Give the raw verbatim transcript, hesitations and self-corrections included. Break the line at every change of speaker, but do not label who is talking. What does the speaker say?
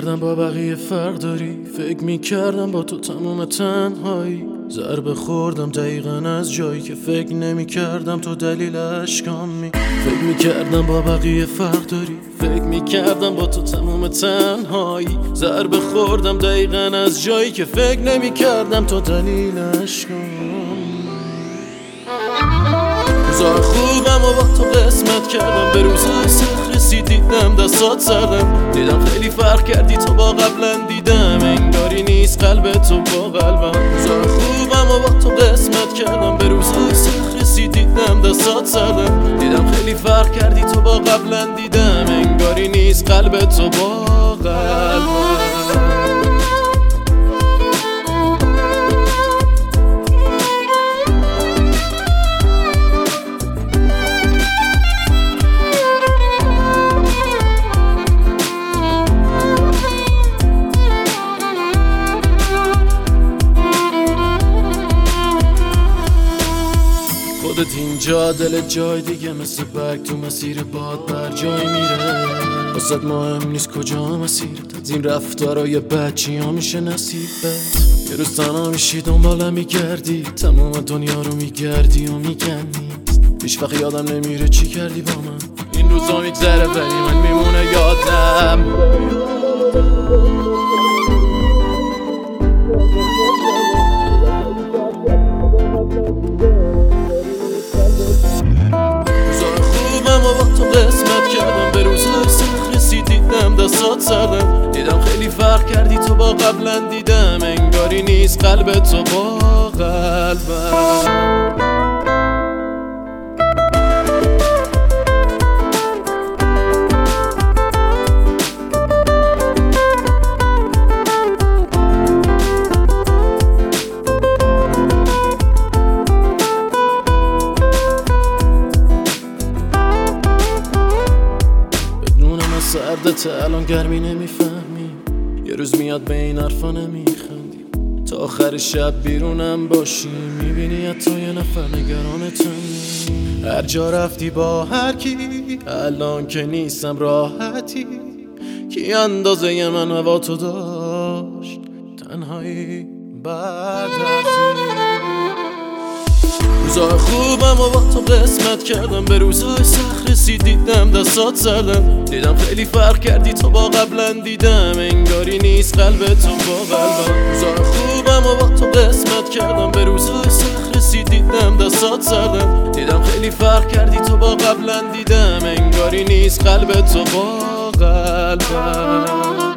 میکردم با بقیه فرق داری، فکر میکردم با تو تموم تنهایی. ضربه خوردم دقیقاً از جایی که فکر نمیکردم تو دلیل اشکامی. فکر میکردم با بقیه فرق داری، فکر میکردم با تو تموم تنهایی. ضربه خوردم دقیقاً از جایی که فکر نمیکردم تو دلیل اشکامی. روزای خوبم و با تو قسمت کردم، به روزای سخت رسیدیدم دستات سردم. دیدم خیلی فرق کردی تو با قبلا، دیدم انگاری نیست قلب تو با قلبم. روزای خوبم و با تو قسمت کردم، به روزای سخت رسیدیدم دستات سردم. دیدم خیلی فرق کردی تو با قبلا، دیدم انگاری نیست قلب تو با قلبم. خودت اینجا دلت جای دیگه، مثل برگ تو مسیر باد بر جای میره. واسه مهم نیست کجا مسیرت، از این رفتارای بچی ها میشه نصیبت. یه روز تنها میشی دنبالم میگردی، تمام دنیا رو میگردی و میگنی. هیچ وقت یادم نمیره چی کردی با من. این روزا میگذره ولی من میمونه یادم. قسمت کردم، به روزهای سخت رسیدیدم دستات سردم. دیدم خیلی فرق کردی تو با قبلا، دیدم انگاری نیست قلب تو با قلبم. سردت الان گرمی نمیفهمی، یه روز میاد به این حرفا نمیخندی. تا آخر شب بیرونم باشی، میبینی حتی یه نفر نگرانتم. هر جا رفتی با هر کی، الان که نیستم راحتی. کی اندازه من هوا تو داشت، تنهایی بعد از این. روزای خوبم و با تو قسمت کردم، به روزای سخت رسیدیدم دستات سردم. دیدم خیلی فرق کردی تو با قبلا، دیدم انگاری نیست قلب تو با قلبم. روزای خوبم و با تو قسمت کردم، به روزای سخت رسیدیدم دستات سردم. دیدم خیلی فرق کردی تو با قبلا، دیدم انگاری نیست قلب تو با قلبم.